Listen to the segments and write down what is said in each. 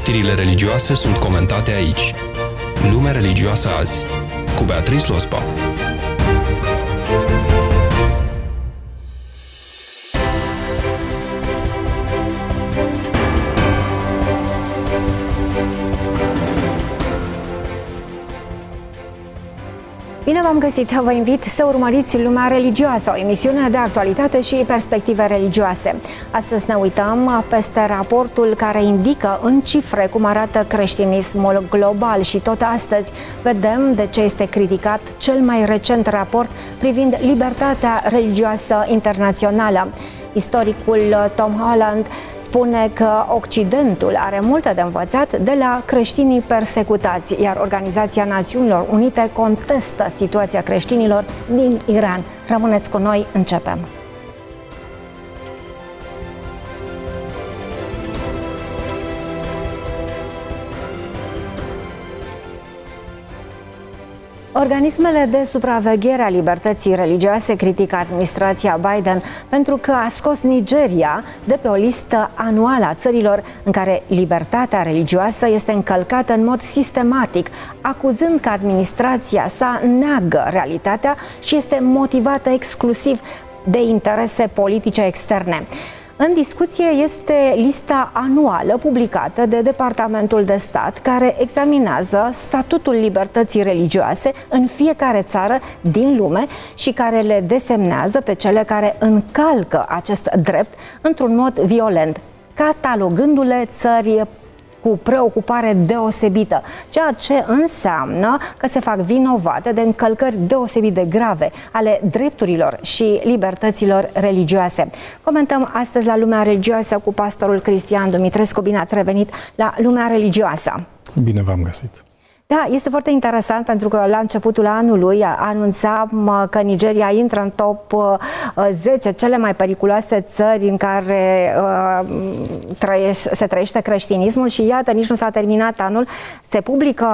Știrile religioase sunt comentate aici. Lumea religioasă azi, cu Beatrice Lospa. Bine v-am găsit! Vă invit să urmăriți Lumea religioasă, o emisiune de actualitate și perspective religioase. Astăzi ne uităm peste raportul care indică în cifre cum arată creștinismul global și tot astăzi vedem de ce este criticat cel mai recent raport privind libertatea religioasă internațională. Istoricul Tom Holland spune că Occidentul are multe de învățat de la creștinii persecutați, iar Organizația Națiunilor Unite contestă situația creștinilor din Iran. Rămâneți cu noi, începem! Organismele de supraveghere a libertății religioase critică administrația Biden pentru că a scos Nigeria de pe o listă anuală a țărilor în care libertatea religioasă este încălcată în mod sistematic, acuzând că administrația sa neagă realitatea și este motivată exclusiv de interese politice externe. În discuție este lista anuală publicată de Departamentul de Stat, care examinează statutul libertății religioase în fiecare țară din lume și care le desemnează pe cele care încalcă acest drept într-un mod violent, catalogându-le țări cu preocupare deosebită, ceea ce înseamnă că se fac vinovate de încălcări deosebit de grave ale drepturilor și libertăților religioase. Comentăm astăzi la Lumea religioasă cu pastorul Cristian Dumitrescu. Bine ați revenit la Lumea religioasă! Bine v-am găsit! Da, este foarte interesant pentru că la începutul anului anunțam că Nigeria intră în top 10 cele mai periculoase țări în care se trăiește creștinismul și iată, nici nu s-a terminat anul, se publică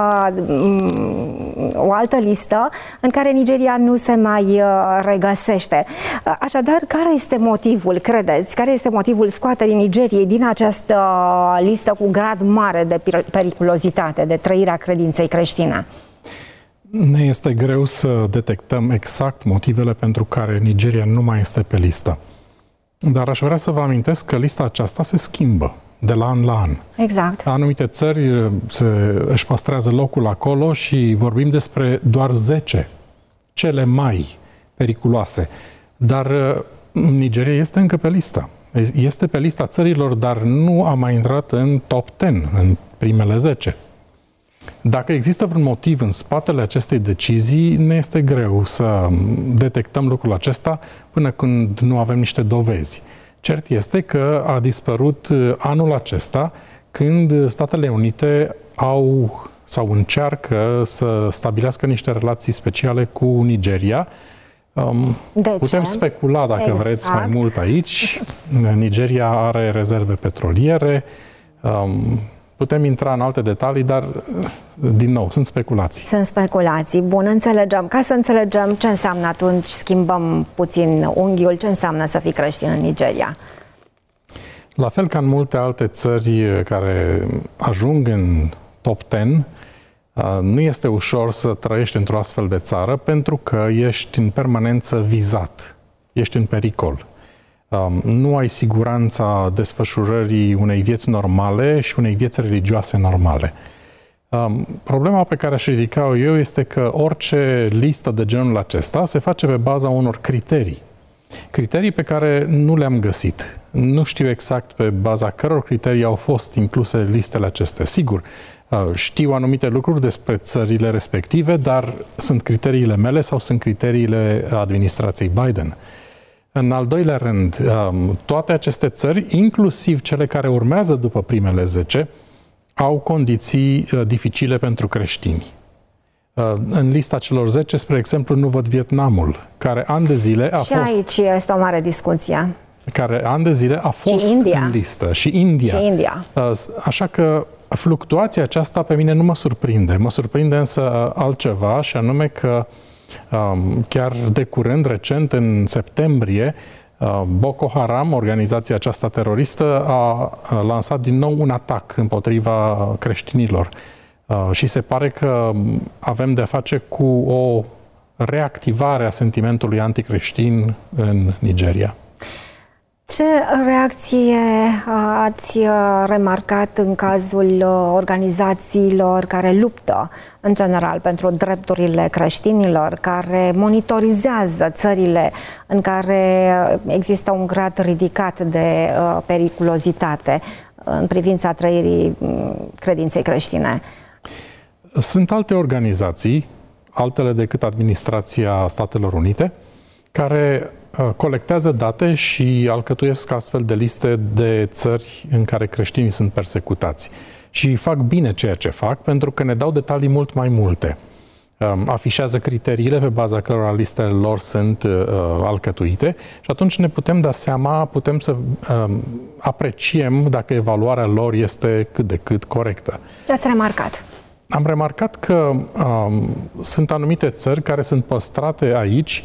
o altă listă în care Nigeria nu se mai regăsește. Așadar, care este motivul, credeți, care este motivul scoaterii Nigeriei din această listă cu grad mare de periculozitate, de trăirea credinței creștine? Ne este greu să detectăm exact motivele pentru care Nigeria nu mai este pe listă. Dar aș vrea să vă amintesc că lista aceasta se schimbă de la an la an. Exact. Anumite țări își păstrează locul acolo și vorbim despre doar 10 cele mai periculoase. Dar Nigeria este încă pe listă. Este pe lista țărilor, dar nu a mai intrat în top 10, în primele 10. Dacă există vreun motiv în spatele acestei decizii, ne este greu să detectăm lucrul acesta până când nu avem niște dovezi. Cert este că a dispărut anul acesta când Statele Unite au sau încearcă să stabilească niște relații speciale cu Nigeria. Putem specula, dacă vreți, mai mult aici. Nigeria are rezerve petroliere. Putem intra în alte detalii, dar, din nou, sunt speculații. Sunt speculații. Bun, înțelegem. Ca să înțelegem ce înseamnă atunci, schimbăm puțin unghiul, ce înseamnă să fii creștin în Nigeria. La fel ca în multe alte țări care ajung în top 10, nu este ușor să trăiești într-o astfel de țară pentru că ești în permanență vizat, ești în pericol. Nu ai siguranța desfășurării unei vieți normale și unei vieți religioase normale. Problema pe care aș ridica-o eu este că orice listă de genul acesta se face pe baza unor criterii. Criterii pe care nu le-am găsit. Nu știu exact pe baza căror criterii au fost incluse listele acestea. Sigur, știu anumite lucruri despre țările respective, dar sunt criteriile mele sau sunt criteriile administrației Biden. În al doilea rând, toate aceste țări, inclusiv cele care urmează după primele 10, au condiții dificile pentru creștini. În lista celor 10, spre exemplu, nu văd Vietnamul, care ani de zile a fost... Și aici este o mare discuție. Care ani de zile a fost în listă. Și India. Așa că fluctuația aceasta pe mine nu mă surprinde. Mă surprinde însă altceva, și anume că chiar de curând, recent, în septembrie, Boko Haram, organizația aceasta teroristă, a lansat din nou un atac împotriva creștinilor. Și se pare că avem de-a face cu o reactivare a sentimentului anticreștin în Nigeria. Ce reacție ați remarcat în cazul organizațiilor care luptă în general pentru drepturile creștinilor, care monitorizează țările în care există un grad ridicat de periculozitate în privința trăirii credinței creștine? Sunt alte organizații, altele decât Administrația Statelor Unite, care colectează date și alcătuiesc astfel de liste de țări în care creștinii sunt persecutați. Și fac bine ceea ce fac, pentru că ne dau detalii mult mai multe. Afișează criteriile pe baza cărora listele lor sunt alcătuite și atunci ne putem da seama, putem să apreciem dacă evaluarea lor este cât de cât corectă. Ce ați remarcat? Am remarcat că sunt anumite țări care sunt păstrate aici,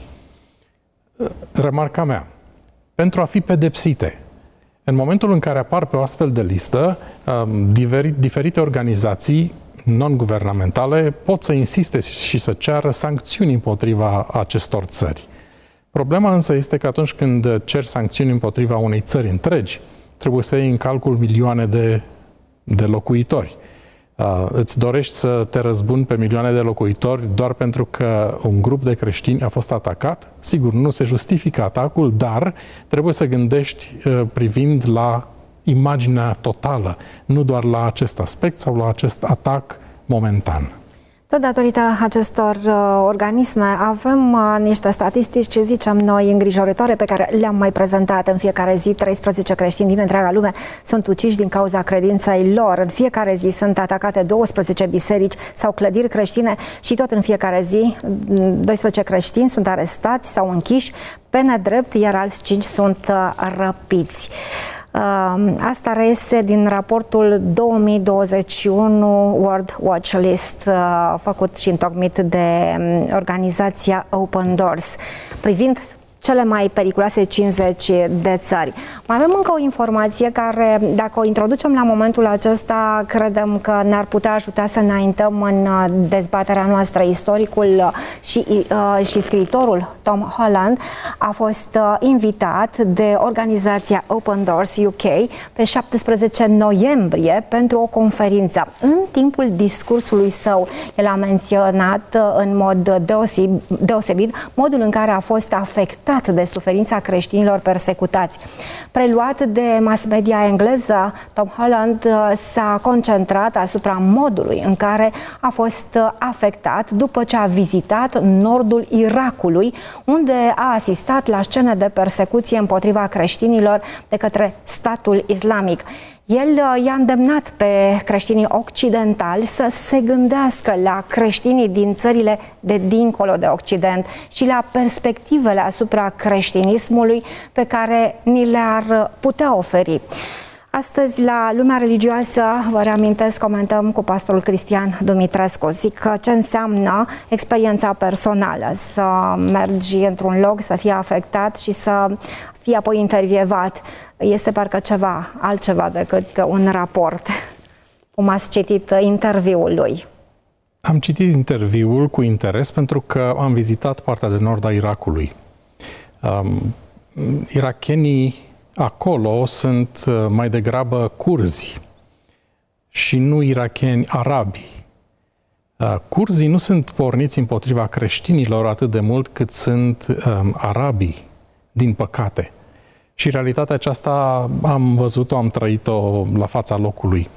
remarca mea, pentru a fi pedepsite. În momentul în care apar pe o astfel de listă, diferite organizații non-guvernamentale pot să insiste și să ceară sancțiuni împotriva acestor țări. Problema însă este că atunci când cer sancțiuni împotriva unei țări întregi, trebuie să iei în calcul milioane de locuitori. Îți dorești să te răzbuni pe milioane de locuitori doar pentru că un grup de creștini a fost atacat? Sigur, nu se justifică atacul, dar trebuie să gândești privind la imaginea totală, nu doar la acest aspect sau la acest atac momentan. Tot datorită acestor organisme avem niște statistici, ce zicem noi, îngrijorătoare, pe care le-am mai prezentat. În fiecare zi 13 creștini din întreaga lume sunt uciși din cauza credinței lor. În fiecare zi sunt atacate 12 biserici sau clădiri creștine și tot în fiecare zi 12 creștini sunt arestați sau închiși pe nedrept, iar alți 5 sunt răpiți. Asta reiese din raportul 2021 World Watch List, făcut și întocmit de organizația Open Doors, privind cele mai periculoase 50 de țări. Mai avem încă o informație care, dacă o introducem la momentul acesta, credem că ne-ar putea ajuta să înaintăm în dezbaterea noastră. Istoricul și scriitorul Tom Holland a fost invitat de organizația Open Doors UK pe 17 noiembrie pentru o conferință. În timpul discursului său, el a menționat în mod deosebit modul în care a fost afectat de suferința creștinilor persecutați. Preluat de mass media engleză, Tom Holland s-a concentrat asupra modului în care a fost afectat după ce a vizitat nordul Irakului, unde a asistat la scene de persecuție împotriva creștinilor de către statul islamic. El i-a îndemnat pe creștinii occidentali să se gândească la creștinii din țările de dincolo de Occident și la perspectivele asupra creștinismului pe care ni le-ar putea oferi. Astăzi, la Lumea Religioasă, vă reamintesc, comentăm cu pastorul Cristian Dumitrescu. Zic ce înseamnă experiența personală, să mergi într-un loc, să fii afectat și să fii apoi intervievat. Este parcă altceva decât un raport. Cum ați citit interviul lui? Am citit interviul cu interes pentru că am vizitat partea de nord a Irakului. Irachenii acolo sunt mai degrabă curzi și nu iracheni arabi. Curzii nu sunt porniți împotriva creștinilor atât de mult cât sunt arabii, din păcate. Și realitatea aceasta am văzut-o, am trăit-o la fața locului.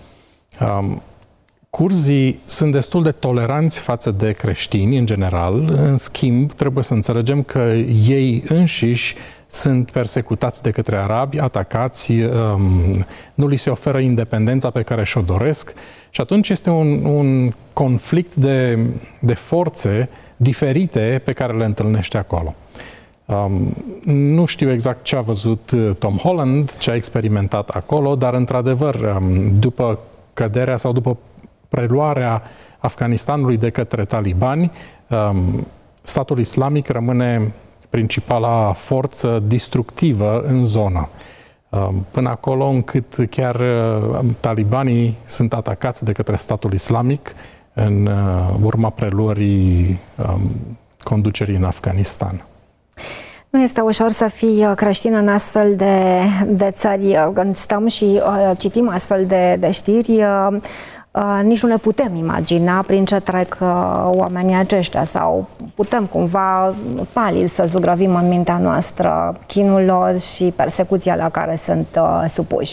Curzii sunt destul de toleranți față de creștini în general, în schimb trebuie să înțelegem că ei înșiși sunt persecutați de către arabi, atacați, nu li se oferă independența pe care și-o doresc și atunci este un conflict de forțe diferite pe care le întâlnește acolo. Nu știu exact ce a văzut Tom Holland, ce a experimentat acolo, dar într-adevăr, după căderea sau după preluarea Afganistanului de către talibani, statul islamic rămâne principala forță distructivă în zonă. Până acolo încât chiar talibanii sunt atacați de către statul islamic în urma preluării conducerii în Afganistan. Nu este ușor să fii creștin în astfel de țări. Când stăm și citim astfel de știri, nici nu ne putem imagina prin ce trec oamenii aceștia sau putem cumva palil să zugrăvim în mintea noastră chinul lor și persecuția la care sunt supuși.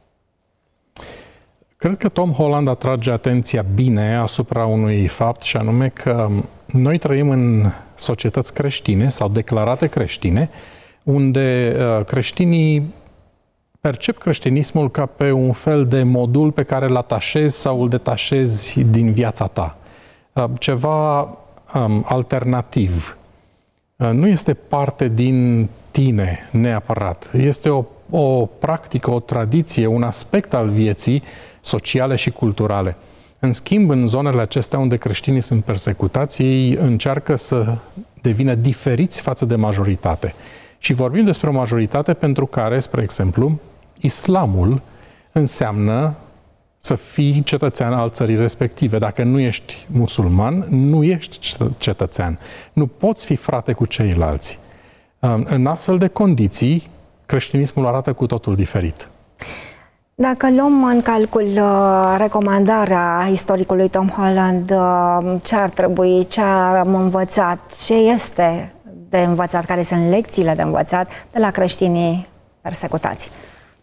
Cred că Tom Holland atrage atenția bine asupra unui fapt, și anume că noi trăim în societăți creștine sau declarate creștine, unde creștinii percep creștinismul ca pe un fel de modul pe care îl atașezi sau îl detașezi din viața ta. Ceva alternativ. Nu este parte din tine neapărat. Este o practică, o tradiție, un aspect al vieții sociale și culturale. În schimb, în zonele acestea unde creștinii sunt persecutați, ei încearcă să devină diferiți față de majoritate. Și vorbim despre o majoritate pentru care, spre exemplu, islamul înseamnă să fii cetățean al țării respective. Dacă nu ești musulman, nu ești cetățean. Nu poți fi frate cu ceilalți. În astfel de condiții, creștinismul arată cu totul diferit. Dacă luăm în calcul recomandarea istoricului Tom Holland, ce ar trebui, ce am învățat, ce este de învățat, care sunt lecțiile de învățat de la creștinii persecutați?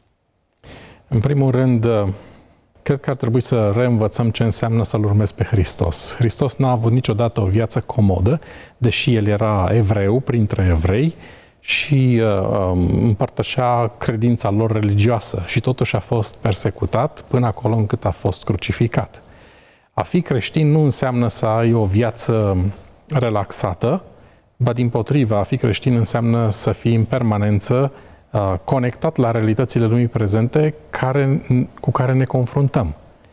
În primul rând, cred că ar trebui să reînvățăm ce înseamnă să-L urmezi pe Hristos. Hristos n-a avut niciodată o viață comodă, deși El era evreu printre evrei și împărtășea credința lor religioasă și totuși a fost persecutat până acolo încât a fost crucificat. A fi creștin nu înseamnă să ai o viață relaxată, ba dimpotrivă, a fi creștin înseamnă să fii în permanență conectat la realitățile lumii prezente cu care ne confruntăm.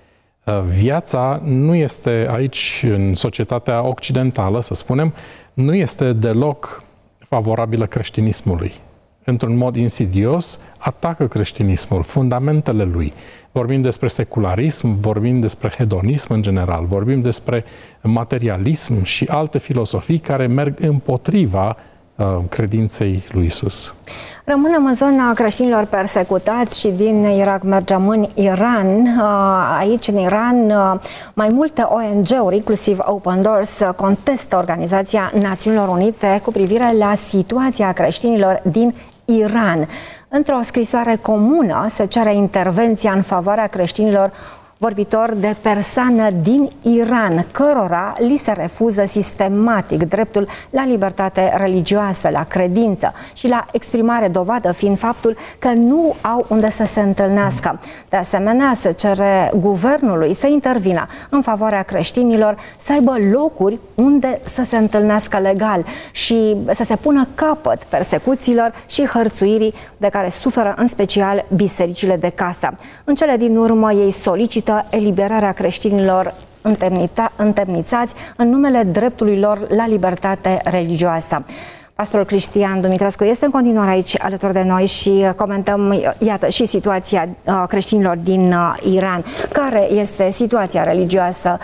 Viața nu este aici, în societatea occidentală, să spunem, nu este deloc favorabilă creștinismului. Într-un mod insidios, atacă creștinismul, fundamentele lui. Vorbim despre secularism, vorbim despre hedonism în general, vorbim despre materialism și alte filosofii care merg împotriva credinței lui Isus. Rămânem în zona creștinilor persecutați și din Irak mergem în Iran. Aici, în Iran, mai multe ONG-uri, inclusiv Open Doors, contestă Organizația Națiunilor Unite cu privire la situația creștinilor din Iran. Într-o scrisoare comună se cere intervenția în favoarea creștinilor vorbitori de persană din Iran, cărora li se refuză sistematic dreptul la libertate religioasă, la credință și la exprimare, dovadă fiind faptul că nu au unde să se întâlnească. De asemenea, se cere guvernului să intervină în favoarea creștinilor, să aibă locuri unde să se întâlnească legal și să se pună capăt persecuțiilor și hărțuirii de care suferă în special bisericile de casă. În cele din urmă, ei solicită eliberarea creștinilor întemnițați în numele dreptului lor la libertate religioasă. Pastorul Cristian Dumitrescu este în continuare aici alături de noi și comentăm, iată, și situația creștinilor din Iran. Care este situația religioasă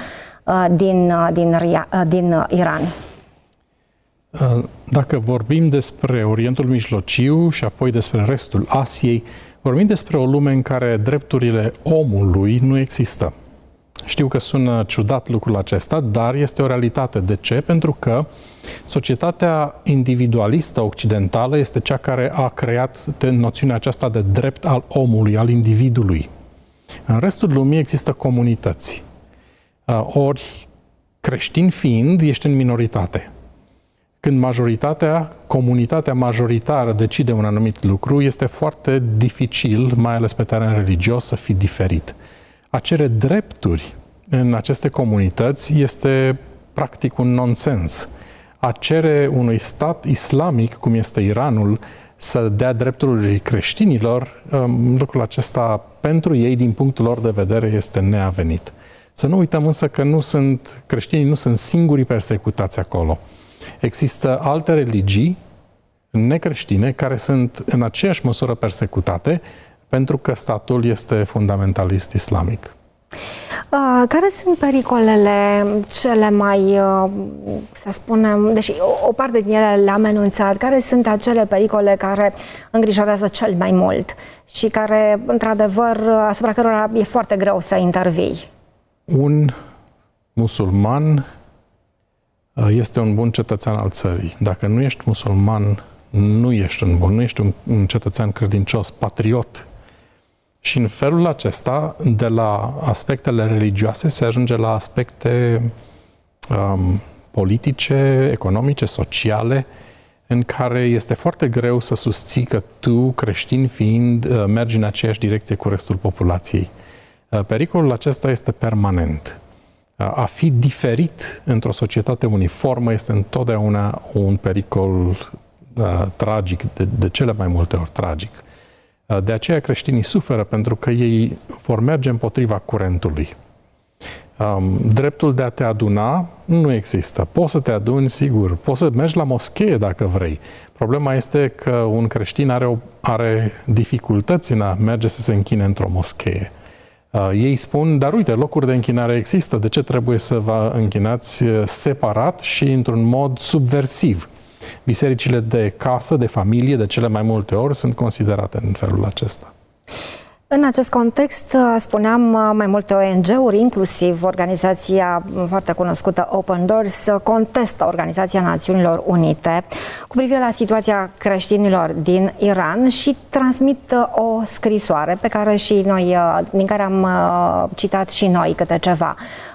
din Iran? Dacă vorbim despre Orientul Mijlociu și apoi despre restul Asiei, vorbim despre o lume în care drepturile omului nu există. Știu că sună ciudat lucrul acesta, dar este o realitate. De ce? Pentru că societatea individualistă occidentală este cea care a creat noțiunea aceasta de drept al omului, al individului. În restul lumii există comunități. Ori, creștin fiind, ești în minoritate. Când comunitatea majoritară decide un anumit lucru, este foarte dificil, mai ales pe teren religios, să fii diferit. A cere drepturi în aceste comunități este practic un nonsens. A cere unui stat islamic, cum este Iranul, să dea drepturi creștinilor, lucrul acesta pentru ei, din punctul lor de vedere, este neavenit. Să nu uităm însă că creștinii nu sunt singurii persecutați acolo. Există alte religii necreștine care sunt în aceeași măsură persecutate pentru că statul este fundamentalist islamic. Care sunt pericolele cele mai, să spunem, deși o parte din ele le-am enunțat, care sunt acele pericole care îngrijorează cel mai mult și care, într-adevăr, asupra cărora e foarte greu să intervii? Un musulman este un bun cetățean al țării. Dacă nu ești musulman, nu ești un cetățean credincios, patriot. Și în felul acesta, de la aspectele religioase, se ajunge la aspecte politice, economice, sociale, în care este foarte greu să susții că tu, creștin fiind, mergi în aceeași direcție cu restul populației. Pericolul acesta este permanent. A fi diferit într-o societate uniformă este întotdeauna un pericol tragic, de cele mai multe ori tragic. De aceea creștinii suferă, pentru că ei vor merge împotriva curentului. Dreptul de a te aduna nu există. Poți să te aduni, sigur. Poți să mergi la moschee dacă vrei. Problema este că un creștin are dificultăți în a merge să se închine într-o moschee. Ei spun, dar uite, locuri de închinare există. De ce trebuie să vă închinați separat și într-un mod subversiv? Bisericile de casă, de familie, de cele mai multe ori, sunt considerate în felul acesta. În acest context, spuneam, mai multe ONG-uri, inclusiv organizația foarte cunoscută Open Doors, contestă Organizația Națiunilor Unite cu privire la situația creștinilor din Iran și transmit o scrisoare pe care și noi, din care am citat și noi câte ceva.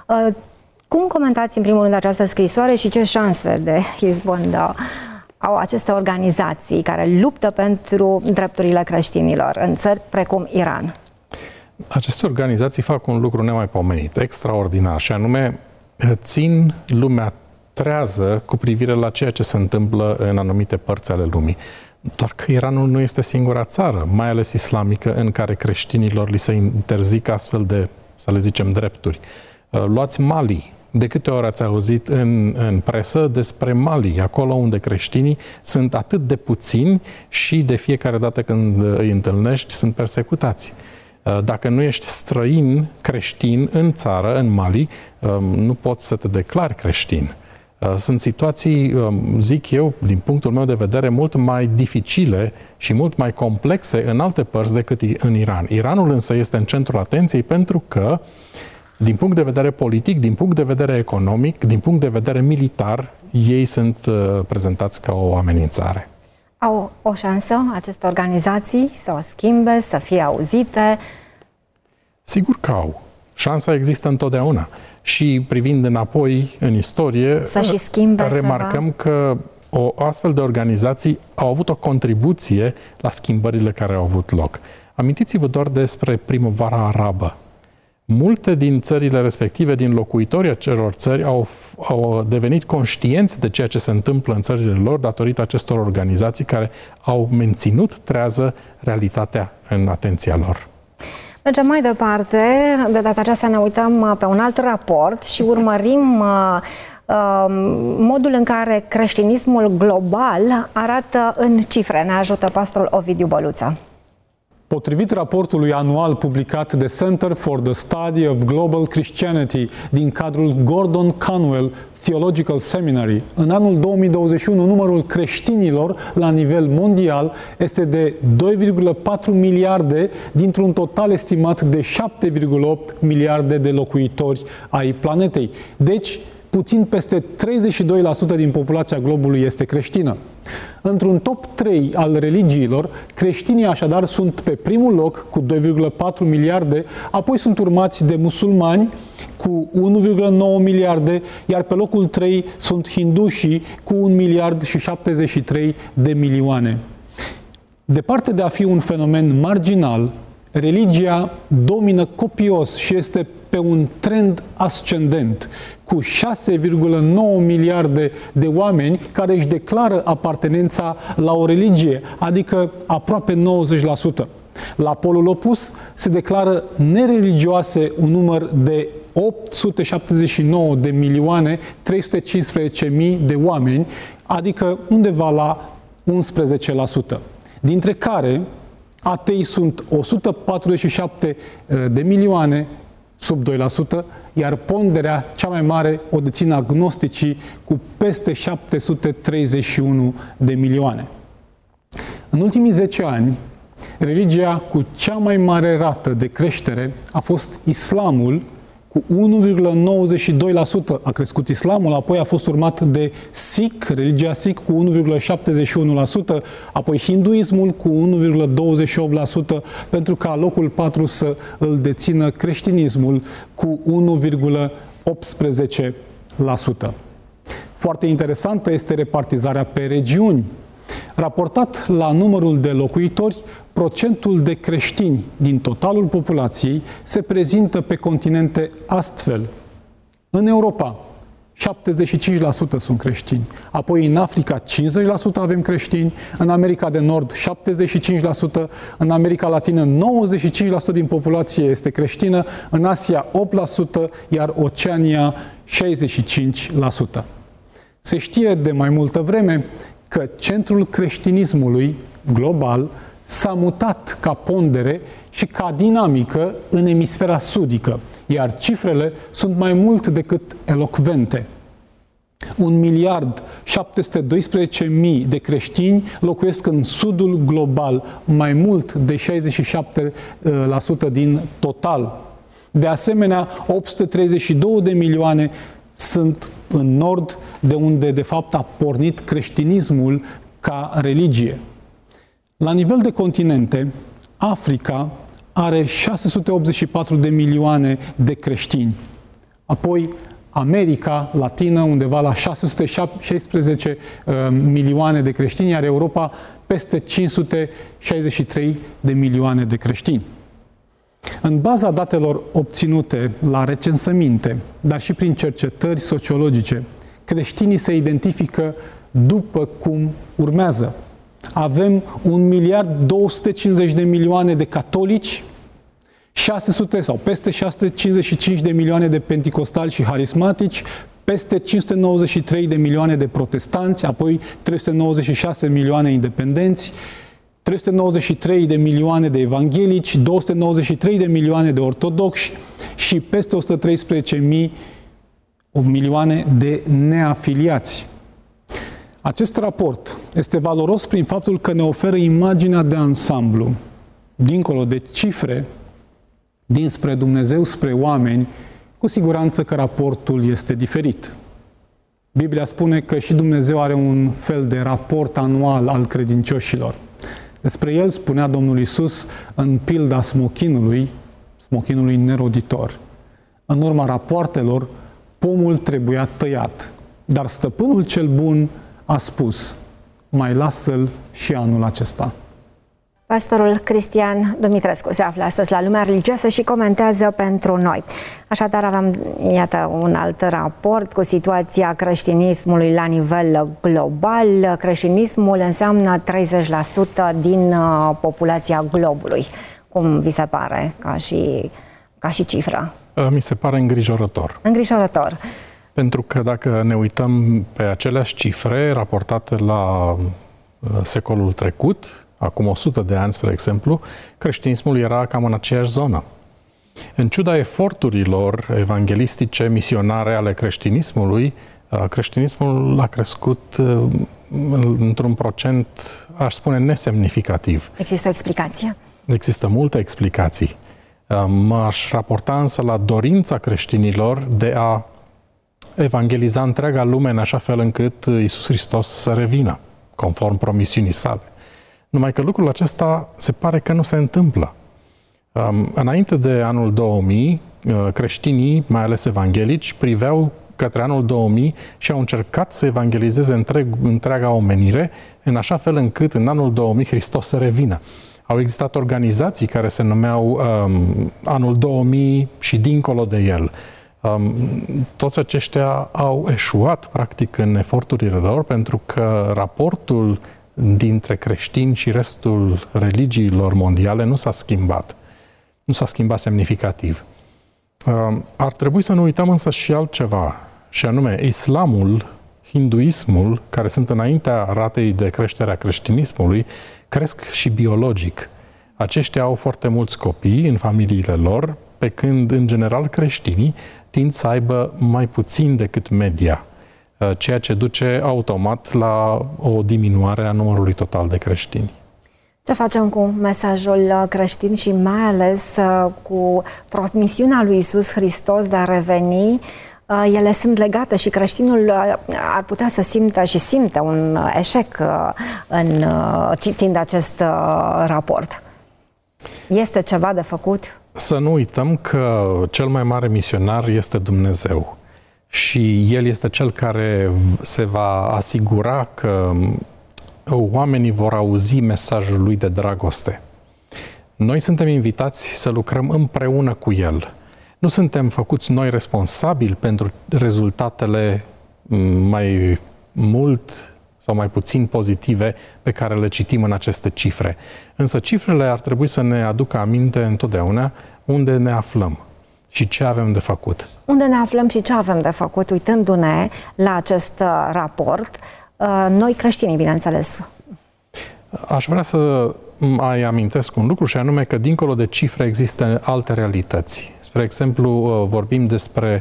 Cum comentați în primul rând această scrisoare și ce șanse de izbândă au aceste organizații care luptă pentru drepturile creștinilor în țări precum Iran? Aceste organizații fac un lucru nemaipomenit, extraordinar, și anume țin lumea trează cu privire la ceea ce se întâmplă în anumite părți ale lumii. Doar că Iranul nu este singura țară, mai ales islamică, în care creștinilor li se interzic astfel de, să le zicem, drepturi. Luați Mali. De câte ori ați auzit în presă despre Mali, acolo unde creștinii sunt atât de puțini și de fiecare dată când îi întâlnești sunt persecutați. Dacă nu ești străin creștin în țară, în Mali, nu poți să te declari creștin. Sunt situații, zic eu, din punctul meu de vedere, mult mai dificile și mult mai complexe în alte părți decât în Iran. Iranul însă este în centrul atenției pentru că, din punct de vedere politic, din punct de vedere economic, din punct de vedere militar, ei sunt prezentați ca o amenințare. Au o șansă aceste organizații să o schimbe, să fie auzite? Sigur că au. Șansa există întotdeauna. Și privind înapoi în istorie, să și schimbe remarcăm ceva? Că o astfel de organizații au avut o contribuție la schimbările care au avut loc. Amintiți-vă doar despre primăvara arabă. Multe din țările respective, din locuitorii acelor țări, au devenit conștienți de ceea ce se întâmplă în țările lor datorită acestor organizații care au menținut trează realitatea în atenția lor. Mergem mai departe. De data aceasta ne uităm pe un alt raport și urmărim modul în care creștinismul global arată în cifre. Ne ajută pastorul Ovidiu Băluță. Potrivit raportului anual publicat de Center for the Study of Global Christianity din cadrul Gordon Conwell Theological Seminary, în anul 2021 numărul creștinilor la nivel mondial este de 2,4 miliarde dintr-un total estimat de 7,8 miliarde de locuitori ai planetei. Deci, puțin peste 32% din populația globului este creștină. Într-un top 3 al religiilor, creștinii așadar sunt pe primul loc cu 2,4 miliarde, apoi sunt urmați de musulmani cu 1,9 miliarde, iar pe locul 3 sunt hindușii cu 1 miliard și 73 de milioane. Departe de a fi un fenomen marginal, religia domină copios și este pe un trend ascendent, cu 6,9 miliarde de oameni care își declară apartenența la o religie, adică aproape 90%. La polul opus se declară nereligioase un număr de 879 de milioane 315.000 de oameni, adică undeva la 11%, dintre care atei sunt 147 de milioane, sub 2%, iar ponderea cea mai mare o dețin agnosticii cu peste 731 de milioane. În ultimii 10 ani, religia cu cea mai mare rată de creștere a fost islamul, cu 1,92% a crescut islamul, apoi a fost urmat de Sikh, religia Sikh cu 1,71%, apoi hinduismul cu 1,28%, pentru ca locul 4 să îl dețină creștinismul cu 1,18%. Foarte interesantă este repartizarea pe regiuni. Raportat la numărul de locuitori, procentul de creștini din totalul populației se prezintă pe continente astfel. În Europa, 75% sunt creștini. Apoi în Africa, 50% avem creștini. În America de Nord, 75%. În America Latină, 95% din populație este creștină. În Asia, 8%, iar Oceania, 65%. Se știe de mai multă vreme că centrul creștinismului global s-a mutat ca pondere și ca dinamică în emisfera sudică, iar cifrele sunt mai mult decât elocvente. 1.712.000 de creștini locuiesc în sudul global, mai mult de 67% din total. De asemenea, 832 de milioane sunt în nord, de unde de fapt a pornit creștinismul ca religie. La nivel de continente, Africa are 684 de milioane de creștini. Apoi America Latină undeva la 616 milioane de creștini, iar Europa peste 563 de milioane de creștini. În baza datelor obținute la recensăminte, dar și prin cercetări sociologice, creștinii se identifică după cum urmează. Avem 1.250 de milioane de catolici, 600 sau peste 655 de milioane de penticostali și harismatici, peste 593 de milioane de protestanți, apoi 396 milioane independenți, 393 de milioane de evanghelici, 293 de milioane de ortodoxi și peste 113 milioane de neafiliați. Acest raport este valoros prin faptul că ne oferă imaginea de ansamblu, dincolo de cifre, dinspre Dumnezeu spre oameni. Cu siguranță că raportul este diferit. Biblia spune că și Dumnezeu are un fel de raport anual al credincioșilor. Despre el spunea Domnul Iisus în pilda smochinului neroditor. În urma rapoartelor, pomul trebuia tăiat, dar stăpânul cel bun a spus: mai lasă-l și anul acesta. Pastorul Cristian Dumitrescu se află astăzi la Lumea Religioasă și comentează pentru noi. Așadar, avem, iată, un alt raport cu situația creștinismului la nivel global. Creștinismul înseamnă 30% din populația globului. Cum vi se pare ca și cifră? Mi se pare îngrijorător. Îngrijorător. Pentru că dacă ne uităm pe aceleași cifre raportate la secolul trecut, acum 100 de ani, spre exemplu, creștinismul era cam în aceeași zonă. În ciuda eforturilor evanghelistice, misionare ale creștinismului, creștinismul a crescut într-un procent, aș spune, nesemnificativ. Există o explicație? Există multe explicații. M-aș raporta însă la dorința creștinilor de a evangeliza întreaga lume în așa fel încât Iisus Hristos să revină, conform promisiunii sale. Numai că lucrul acesta se pare că nu se întâmplă. Înainte de anul 2000, creștinii, mai ales evanghelici, priveau către anul 2000 și au încercat să evangelizeze întreaga omenire, în așa fel încât în anul 2000 Hristos să revină. Au existat organizații care se numeau anul 2000 și dincolo de el. Toți aceștia au eșuat, practic, în eforturile lor, pentru că raportul dintre creștini și restul religiilor mondiale nu s-a schimbat. Nu s-a schimbat semnificativ. Ar trebui să nu uităm însă și altceva, și anume, islamul hinduismul, care sunt înaintea ratei de creștere a creștinismului, cresc și biologic. Aceștia au foarte mulți copii în familiile lor, pe când, în general, creștinii tind să aibă mai puțin decât media, ceea ce duce automat la o diminuare a numărului total de creștini. Ce facem cu mesajul creștin și mai ales cu promisiunea lui Iisus Hristos de a reveni? Ele sunt legate și creștinul ar putea să simtă și simte un eșec în citind acest raport. Este ceva de făcut? Să nu uităm că cel mai mare misionar este Dumnezeu și El este Cel care se va asigura că oamenii vor auzi mesajul Lui de dragoste. Noi suntem invitați să lucrăm împreună cu El. Nu suntem făcuți noi responsabili pentru rezultatele mai mult sau mai puțin pozitive pe care le citim în aceste cifre. Însă cifrele ar trebui să ne aducă aminte întotdeauna unde ne aflăm și ce avem de făcut. Unde ne aflăm și ce avem de făcut, uitându-ne la acest raport, noi creștinii, bineînțeles. Aș vrea să mai amintesc un lucru și anume că dincolo de cifre există alte realități. Spre exemplu, vorbim despre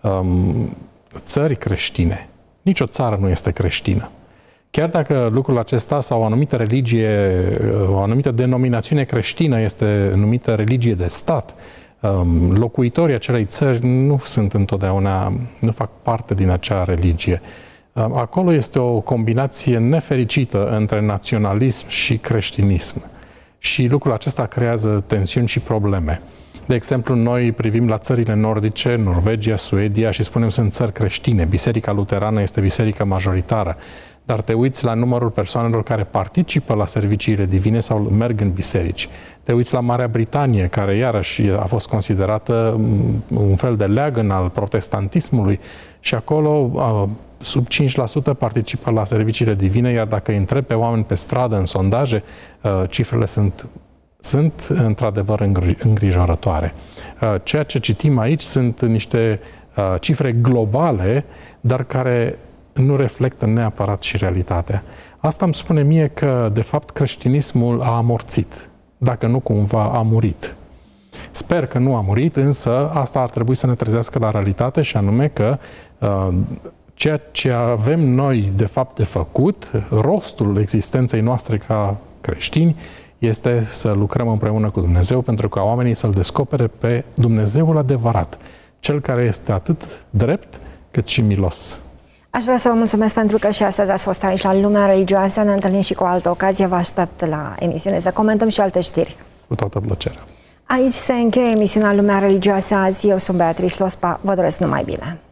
țări creștine. Nici o țară nu este creștină. Chiar dacă lucrul acesta sau o anumită religie, o anumită denominațiune creștină este numită religie de stat, locuitorii acelei țări nu sunt întotdeauna, nu fac parte din acea religie. Acolo este o combinație nefericită între naționalism și creștinism. Și lucrul acesta creează tensiuni și probleme. De exemplu, noi privim la țările nordice, Norvegia, Suedia și spunem sunt țări creștine. Biserica luterană este biserică majoritară. Dar te uiți la numărul persoanelor care participă la serviciile divine sau merg în biserici. Te uiți la Marea Britanie, care iarăși a fost considerată un fel de leagăn al protestantismului și acolo sub 5% participă la serviciile divine, iar dacă îi întrebi pe oameni pe stradă, în sondaje, cifrele sunt într-adevăr îngrijorătoare. Ceea ce citim aici sunt niște cifre globale, dar care nu reflectă neapărat și realitatea. Asta îmi spune mie că, de fapt, creștinismul a amorțit, dacă nu cumva a murit. Sper că nu a murit, însă asta ar trebui să ne trezească la realitate și anume că ceea ce avem noi, de fapt, de făcut, rostul existenței noastre ca creștini, este să lucrăm împreună cu Dumnezeu pentru ca oamenii să-L descopere pe Dumnezeul adevărat, Cel care este atât drept cât și milos. Aș vrea să vă mulțumesc pentru că și astăzi ați fost aici la Lumea Religioasă. Ne întâlnim și cu o altă ocazie. Vă aștept la emisiune să comentăm și alte știri. Cu toată plăcerea. Aici se încheie emisiunea Lumea Religioasă azi. Eu sunt Beatrice Lospa. Vă doresc numai bine.